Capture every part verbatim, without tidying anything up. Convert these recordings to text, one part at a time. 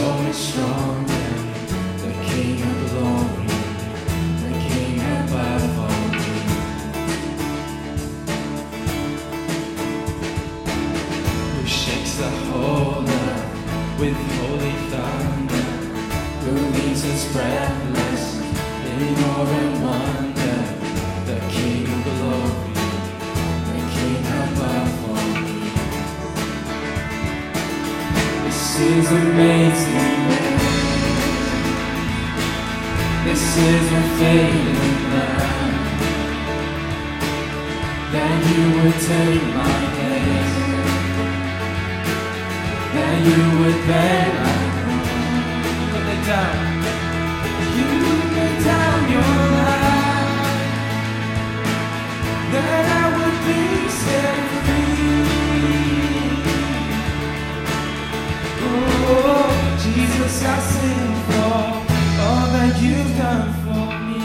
much stronger, the King of glory, the King above all kings. Who shakes the whole earth with holy thunder, who leaves us breathless in awe and wonder, the King of glory, the King above all kings. This is amazing. This is a failing love, that you would take my place, that you would bear my cross. Put it down. You lay down your life, that I would be set free. Oh, Jesus, I sing for all that you've done for me.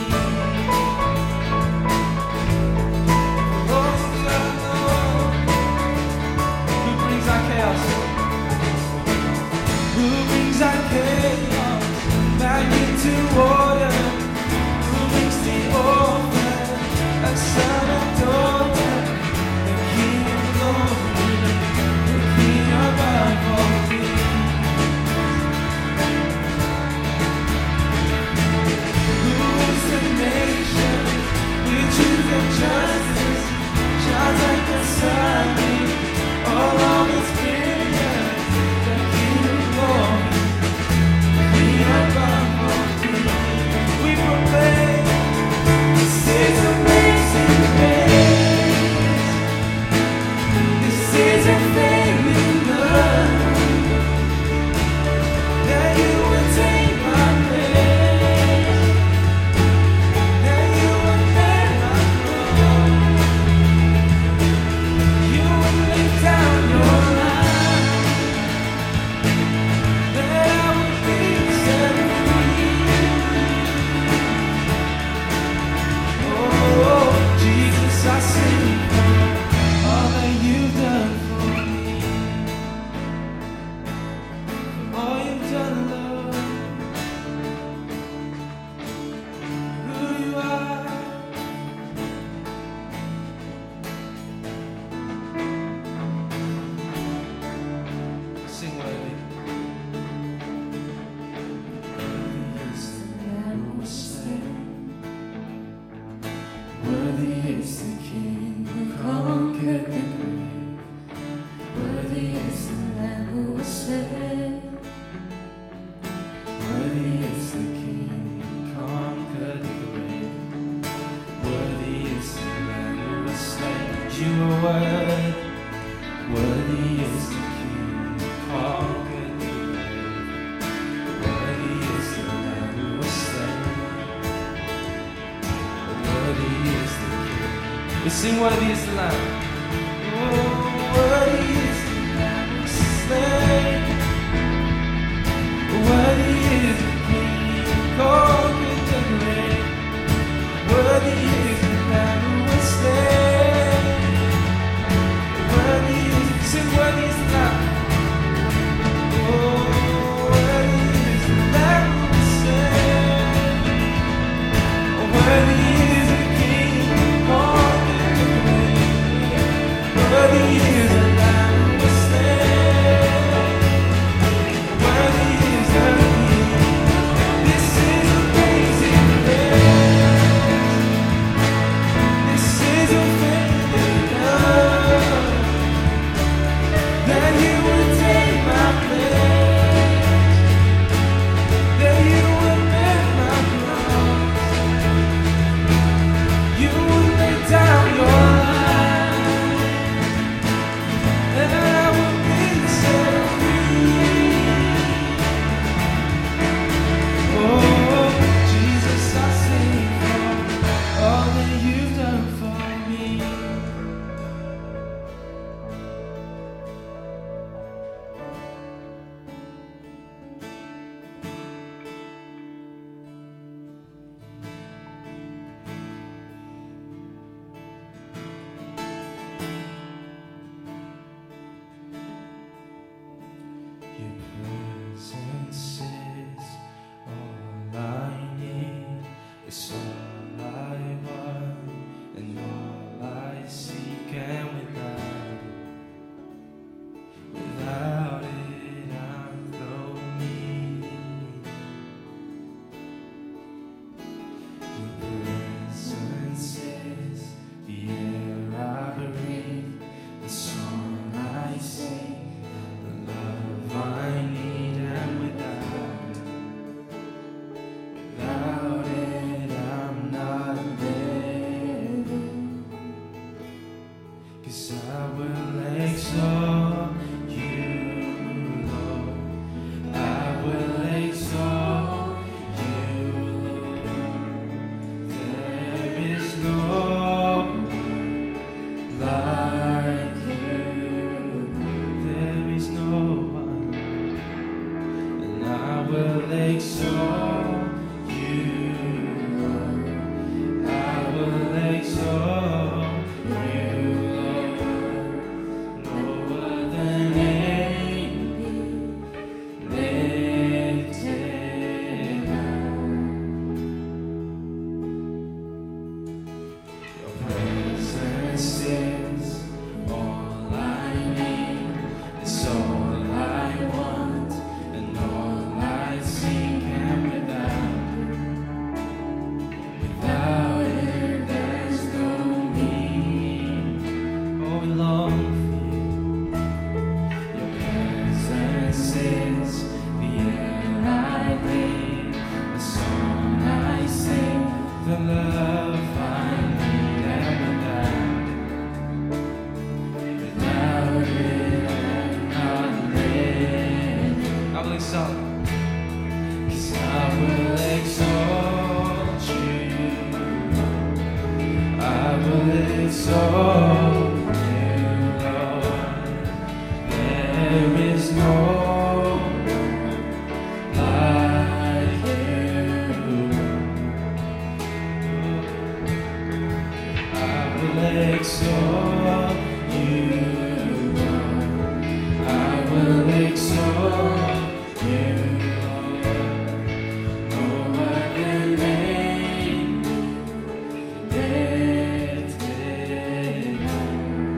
Oh, Lord, who brings our chaos? Who brings our chaos back into order? Who makes the orphan a son and daughter? The King of glory, the King above all kings. Justice shines like the sun, all of its brilliance, the King of glory, the King above all kings. We proclaim, this is amazing grace. This is a failing love, that you would take my place, that you would bear my down your life, that I would be set free. Oh, Jesus, I sing for all that you've done for me, for all you've done, Lord, who you are. Sing worthy. Worthy is the Lamb who was slain. Worthy is the King who conquered the grave. Worthy is the Lamb who was slain. Worthy is the King who conquered the grave. Worthy is the Lamb who was slain. You are worthy. Worthy is the King who conquered the grave. Worthy is the Lamb who was slain. Worthy is the King. We sing worthy is the Lamb. Oh, worthy is the Lamb who was slain. Worthy is the King who conquered the grave. Worthy is the Lamb who was slain. Worthy is, sing worthy is the Lamb. Oh, worthy is the Lamb who was slain. Worthy is the King who conquered the grave. will exalt you, Lord. There is no like you. There is no one, and I will exalt you, Lord. I will exalt you, Lord. No other name lifted high. Your presence is all I need. It's all I want and all I seek, and without without it there's no me. Oh, we long for you. Your presence is the air I breathe, the song I sing, the love I need, and without without it I'm not living. I will exalt, 'cause I will exalt you. I will exalt you, Lord. There is no like you. I will exalt you, Lord. I will exalt you, Lord. No other name lifted high.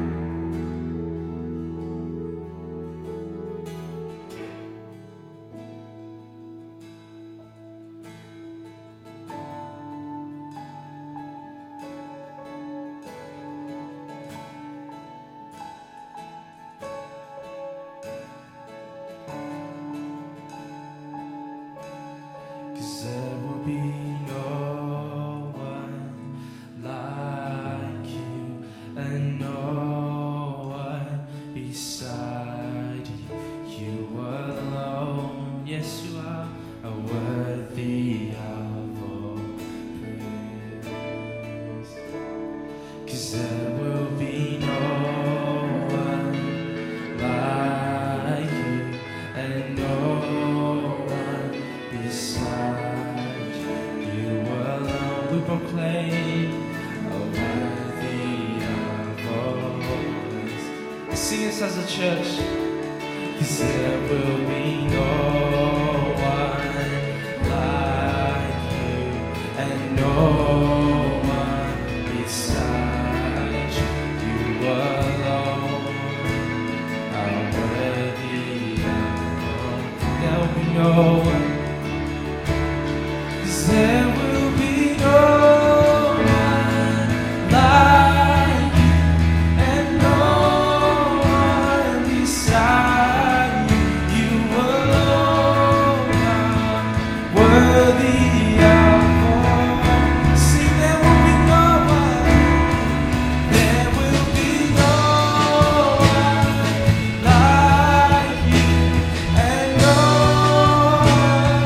Cause there will be no one like you, and no one beside you. You alone, yes you are, are worthy of all praise. Cause there will be no one like you, and no one beside you. You alone we proclaim are worthy of all praise. Sing this as a church. 'Cause there will be no one like you, and no one beside you. You alone are worthy of all. There will be no one. 'Cause there will be no one like you, and no one beside you. You alone are worthy of all. Sing, there will be no one. There will be no one like you, and no one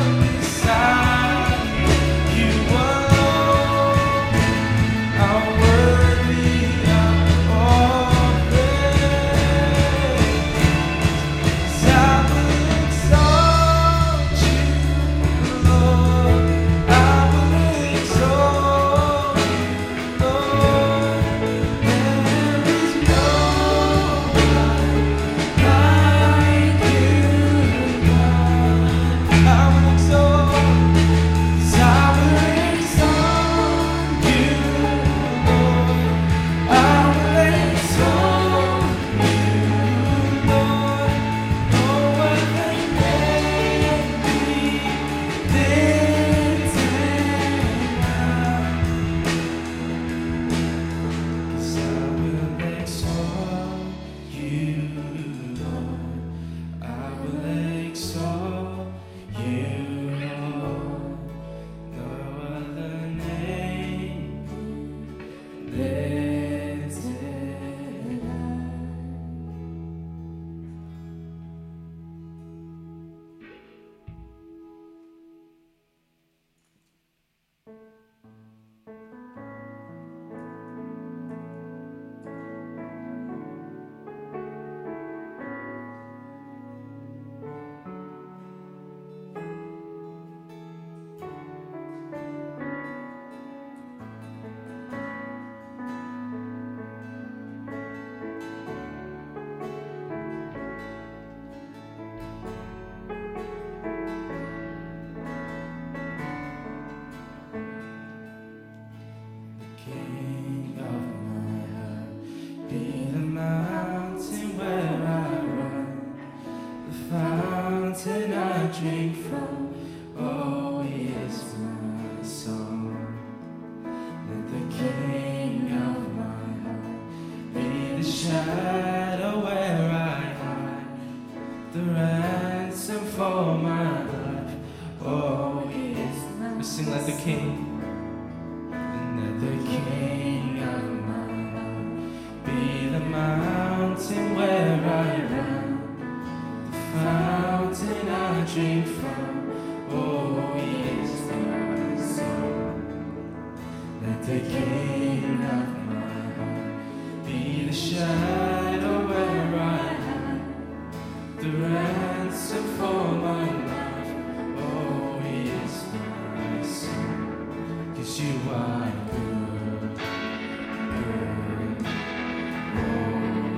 Sing like the King. And let the King of my heart be the mountain where I run, the fountain I drink from. Oh, He is my soul. Let the King of my heart be the shadow where I am, the ransom for my life. Oh, He is my soul. 'Cause You are good, good. Oh,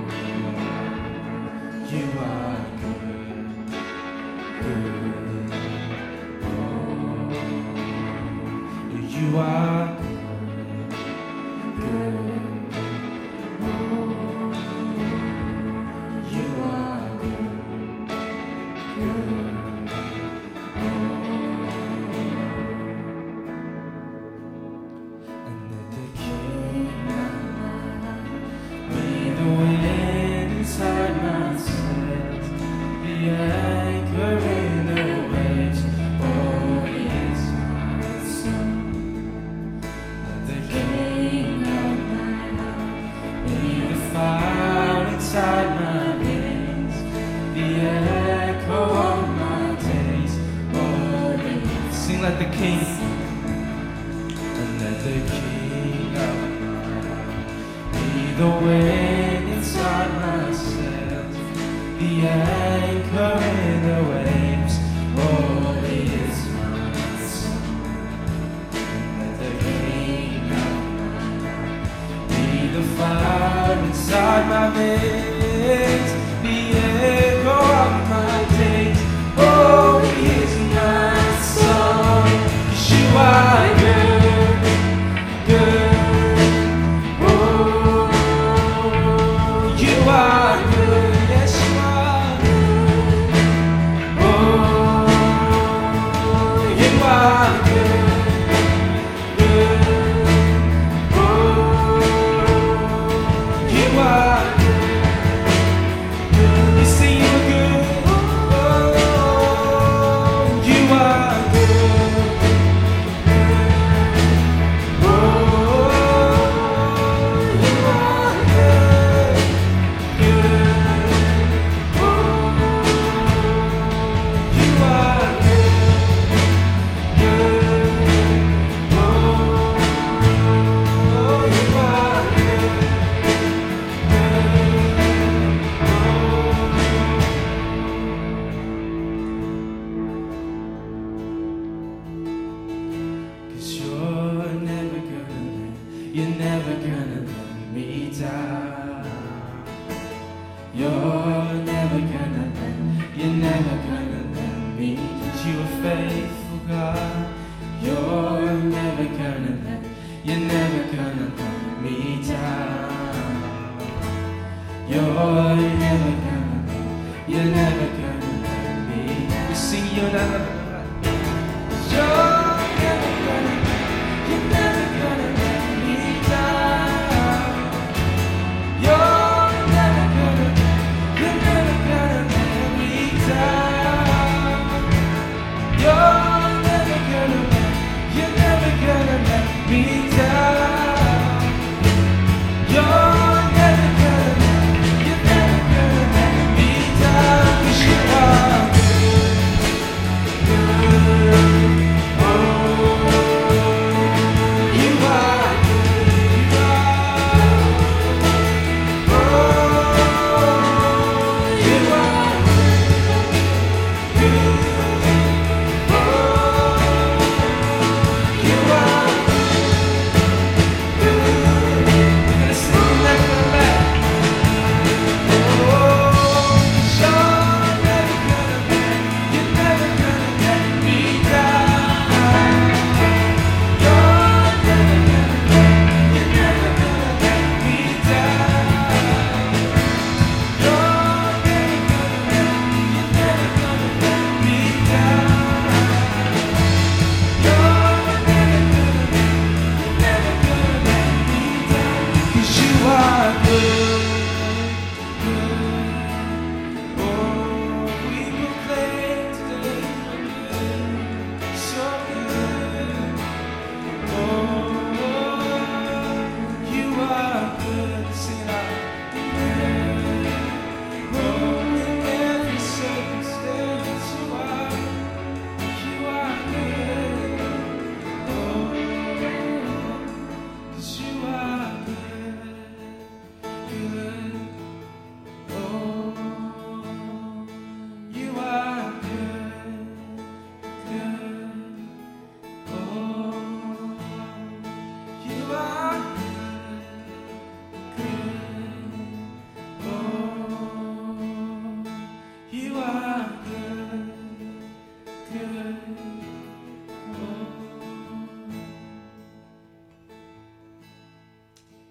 You are good, good. Oh, You are good, good. Oh, You are good, good. And let the King of my heart be the wind inside my sails, the anchor in the waves. Oh, He is my soul. Let the King of my heart be the fire inside my veins, the echo of my days. Oh, He is. Sing like the King. And let the King of my heart be the wind inside my sails, the anchor in the waves. Oh, He is my soul. And let the King of my heart be the fire inside my veins, the echo of my days. Oh, He is my song. 'Cause You are good, good. Oh, You are good. Yes, You are. Oh, You are good, good. Oh, You are good. You see, You are good. Oh, You are good. Oh, You are good, good. Oh, You are good, good. Oh, You are good, good. 'Cause you're never gonna let, you're never gonna let me down. You're never gonna let, you're never gonna let me. 'Cause You are faithful, God. You're never gonna let, you're never gonna let me down. You're never gonna let, you're never gonna let me. We sing, You're never gonna let me. You're never gonna let, you're never gonna let me down. You're never gonna, you're never gonna let me down. You're never gonna let, you're never gonna let me down. You're never gonna let, you're never gonna let me down. 'Cause You are good.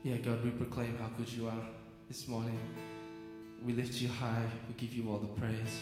Yeah, God, we proclaim how good you are this morning. We lift you high. We give you all the praise.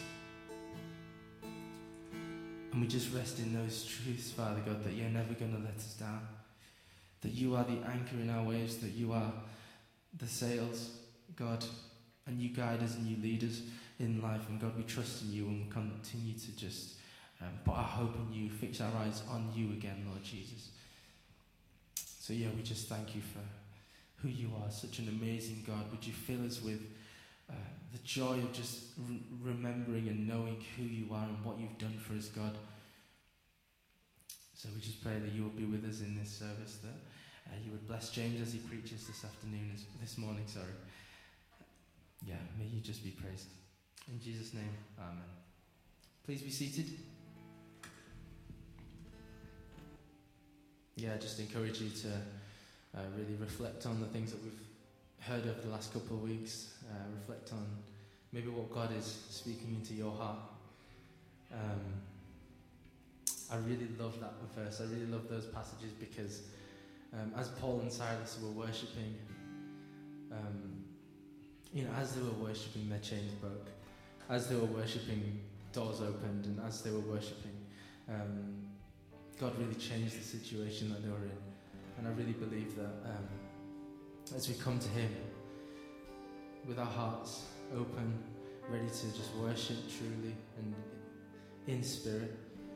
And we just rest in those truths, Father God, that you're never going to let us down. That you are the anchor in our waves, that you are the sails, God, and you guide us and you lead us in life. And God, we trust in you and we continue to just um, put our hope in you, fix our eyes on you again, Lord Jesus. So yeah, we just thank you for who you are, such an amazing God. Would you fill us with uh, the joy of just re- remembering and knowing who you are and what you've done for us, God. So we just pray that you will be with us in this service, that uh, you would bless James as he preaches this afternoon, as, this morning, sorry. Yeah, may you just be praised. In Jesus' name, amen. Please be seated. Yeah, I just encourage you to uh, really reflect on the things that we've heard over the last couple of weeks. Uh, reflect on maybe what God is speaking into your heart. Um, I really love that verse. I really love those passages because um, as Paul and Silas were worshipping, um, you know, as they were worshipping, their chains broke. As they were worshipping, doors opened, and as they were worshipping, um, God really changed the situation that they were in. And I really believe that um, as we come to Him with our hearts open, ready to just worship truly and in spirit,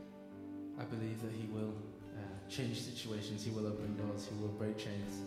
I believe that He will uh, change situations, He will open doors, He will break chains.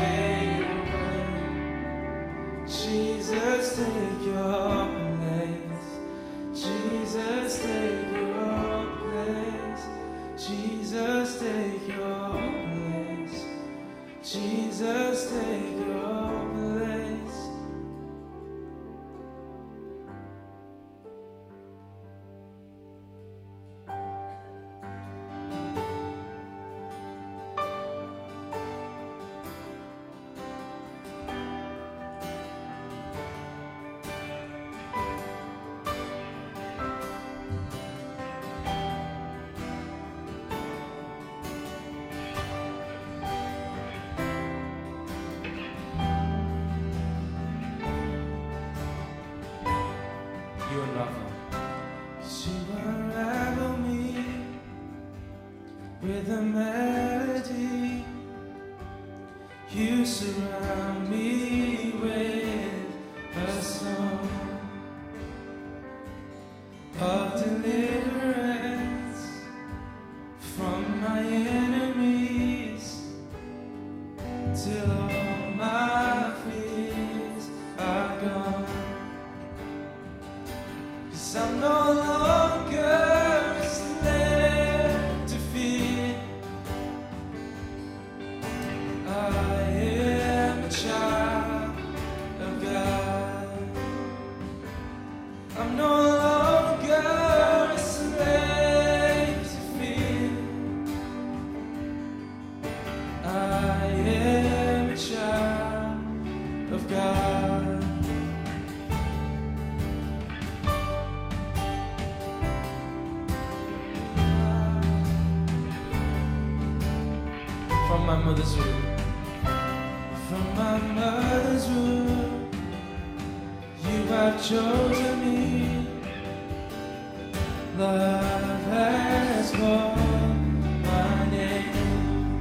Jesus, take your place. Jesus, take your place. You unravel. You unravel me with a melody. You surround me with a song of deliverance from my enemies, till all my fears are gone. 'Cause I'm no longer a slave to fear. I am a child of God. I'm no longer a slave to fear. I am a child of God. From my mother's womb, from my mother's womb, you have chosen me. Love has called my name.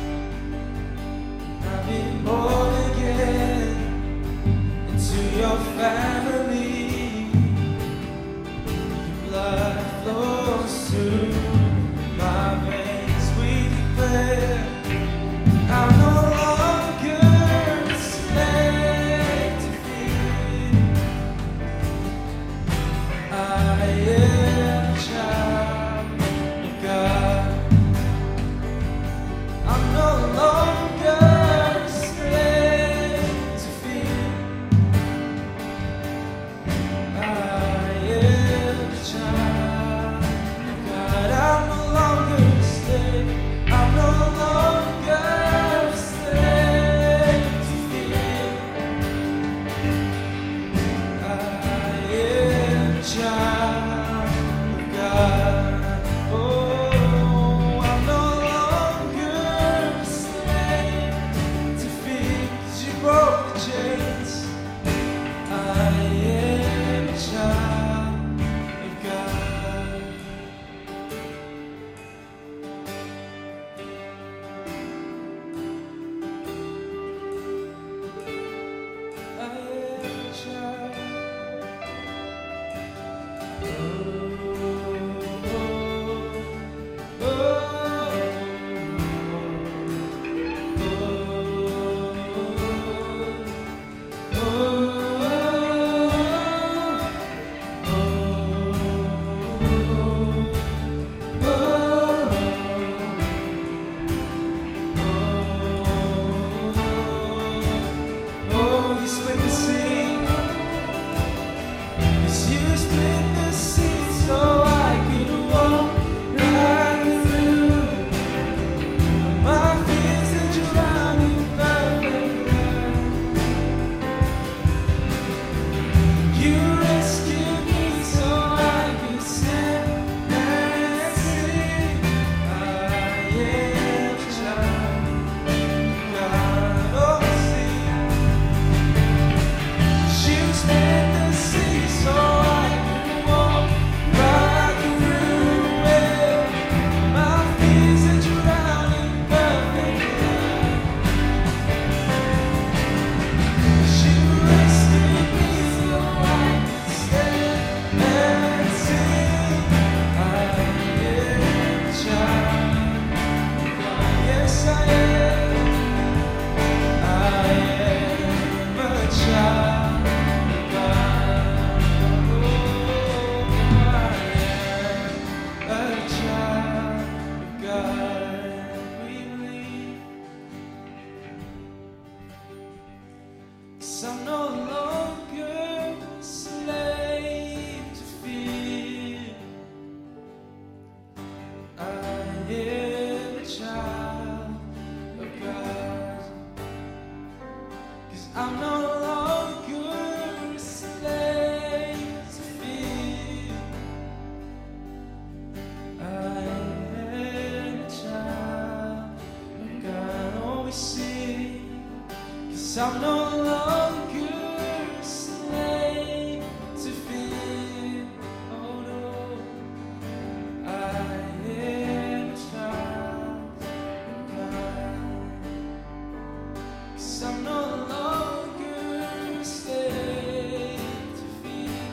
I've been born again into your family. Your blood flows through my veins. We declare I'm no longer a slave to fear. I am a child of God. 'cause I'm no longer a slave to fear. I am a child of God, 'cause I'm no longer a slave to fear. I am a child of God. Oh, we sing, 'cause I'm no longer a slave to fear. Oh no, I am a child of God, 'cause I'm no longer a slave to fear.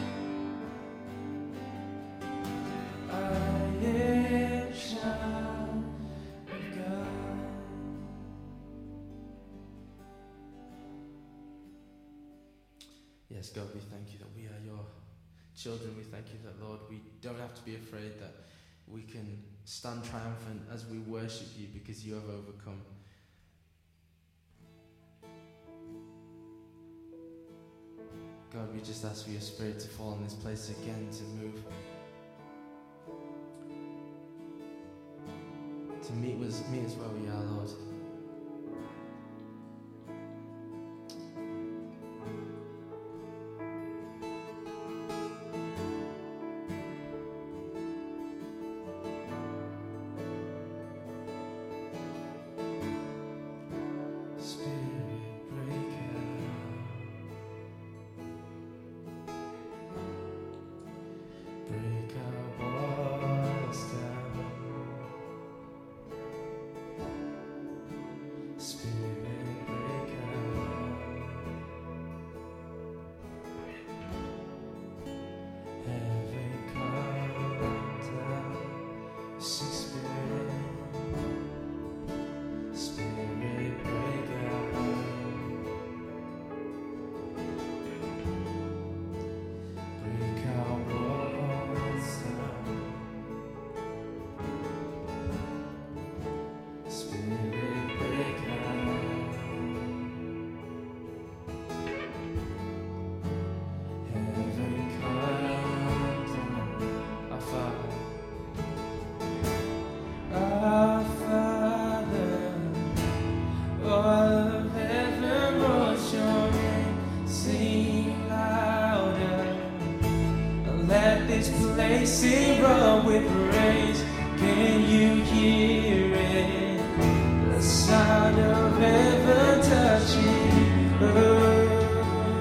I am a child of God. Yes, God, we thank you that we are your children. We thank you that, Lord, we don't have to be afraid, that we can stand triumphant as we worship you because you have overcome. God, we just ask for your Spirit to fall in this place again, to move, to meet us, meet us where we are, Lord. Spirit, break out, break our walls down. Spirit, break out, heaven come down. Sing, Spirit, Spirit, break out, break our walls down. Spirit, break out, heaven come down. Our Father, our Father, all of heaven roars your name. Sing louder, let this place erupt with praise. Can you hear it? The sound of heaven touching earth.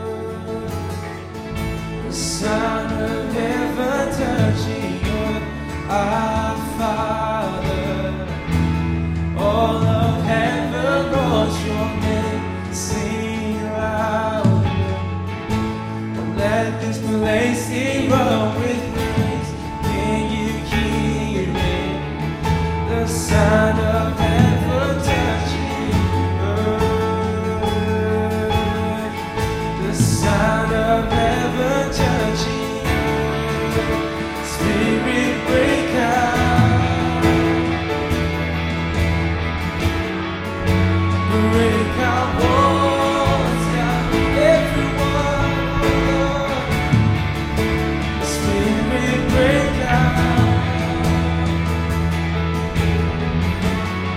The sound of heaven touching earth. Our Father, all of heaven roars your name. Sing louder, let this place erupt with praise. Can you hear it? The sound of heaven touching earth. The sound of heaven touching earth. Spirit, break out, break our walls down. Everyone, Spirit, break out,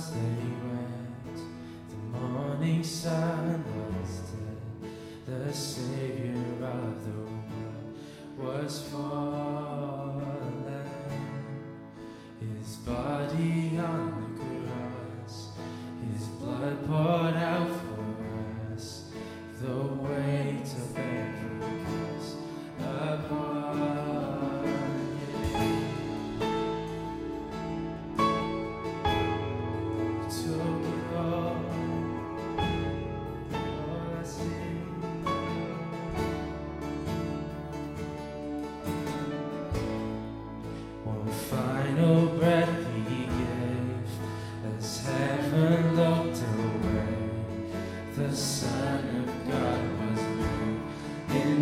as they went, the morning sun was dead. The Savior of the world was fallen. His body on the cross, His blood poured out for us, the weight of every curse upon Him. He took it all, all I see. One final breath He gave as heaven looked away. The Son of God was laid in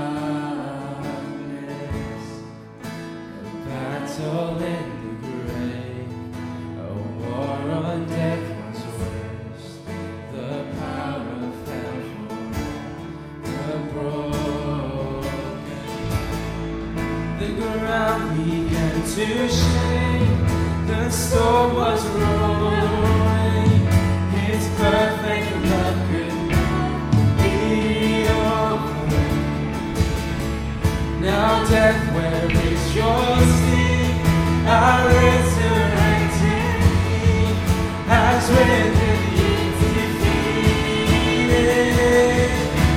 darkness, a battle in the grave, a war on death was waged, the power of hell forever broken. The ground began to shake, the storm was rolling, His perfect love could not be overcome. Now death, where is your sting? Our resurrected King has rendered you defeated.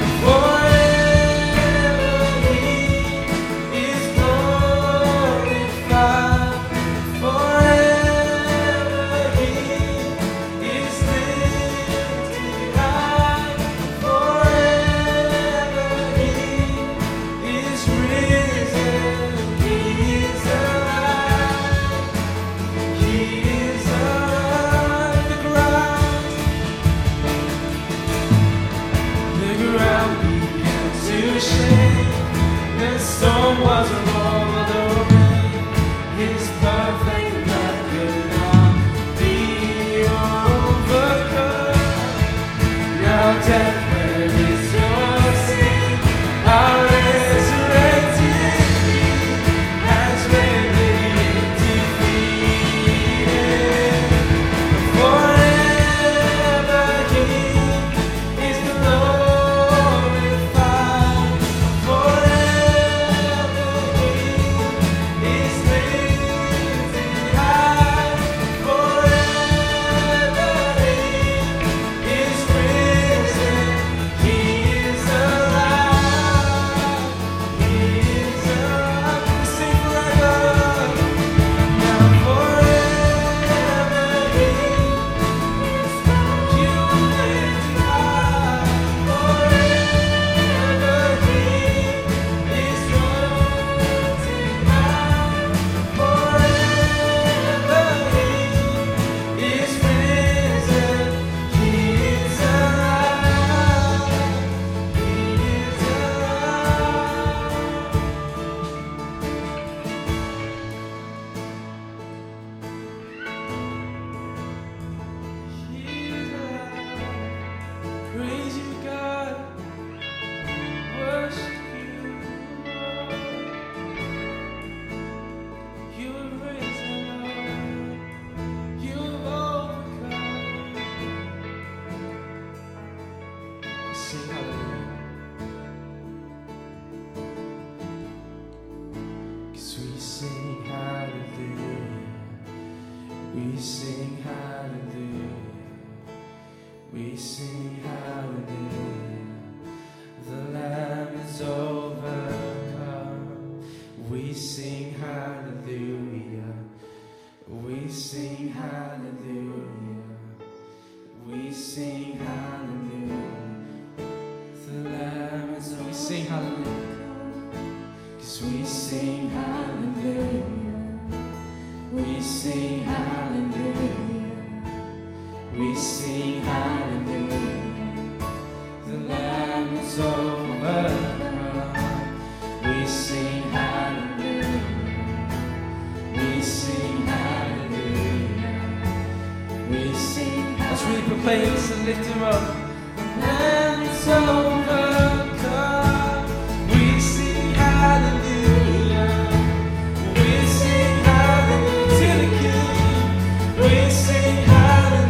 Forever He is glorified. Forever He is lifted high. Forever He is risen. He is alive. He is alive. The ground, the ground began to shake. The storm was rolled away. His perfect love could not be overcome. Now death, where is your sting? Our resurrected King has rendered you defeated. Forever He is glorified. Forever He is lifted high. Forever He is risen. He is alive. He is alive. We sing forever. Now forever He is you lifted high. Forever He is lifted high. Forever He is risen. He is alive. He is alive. He is alive. Praise you, God. Worship you, Lord. You have risen, Lord. You have overcome. Sing hallelujah. 'Cause we sing hallelujah. We sing hallelujah. We sing hallelujah. The Lamb is overcome. We sing hallelujah. We sing hallelujah. We sing hallelujah. The Lamb is overcome. We sing hallelujah. 'Cause we sing hallelujah. We sing hallelujah. We sing hallelujah. The Lamb is overcome. We sing hallelujah. We sing hallelujah. We sing. Let's really proclaim this and lift Him up. The Lamb is overcome. We sing hallelujah. We sing hallelujah to the King. We sing hallelujah.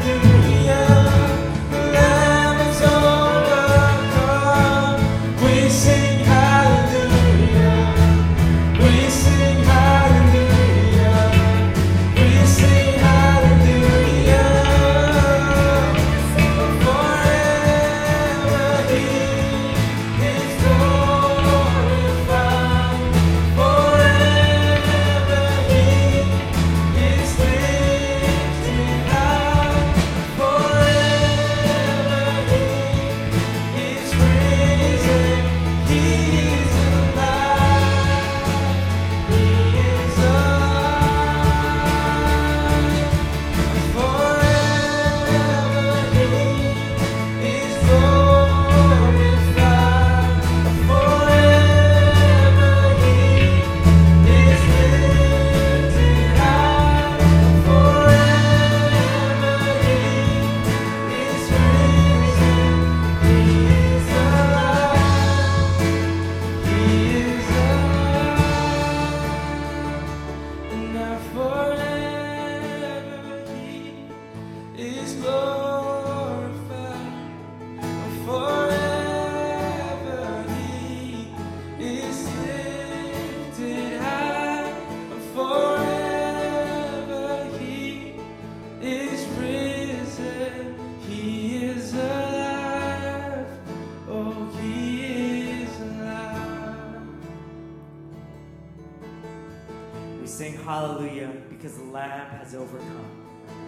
sing hallelujah because the Lamb has overcome.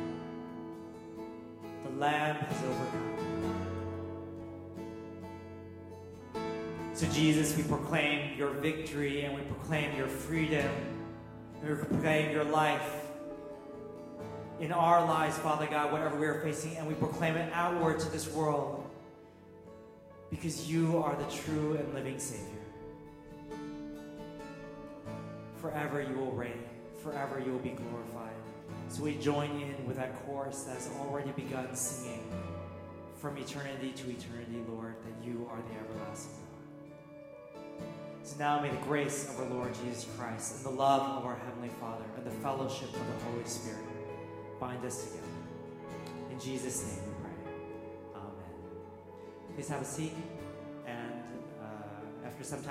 The Lamb has overcome. So Jesus, we proclaim your victory and we proclaim your freedom. We proclaim your life in our lives, Father God, whatever we are facing, and we proclaim it outward to this world because you are the true and living Savior. Forever you will reign. Forever you will be glorified. So we join in with that chorus that has already begun singing from eternity to eternity, Lord, that you are the everlasting God. So now may the grace of our Lord Jesus Christ and the love of our Heavenly Father and the fellowship of the Holy Spirit bind us together. In Jesus' name we pray. Amen. Please have a seat, and uh, after some time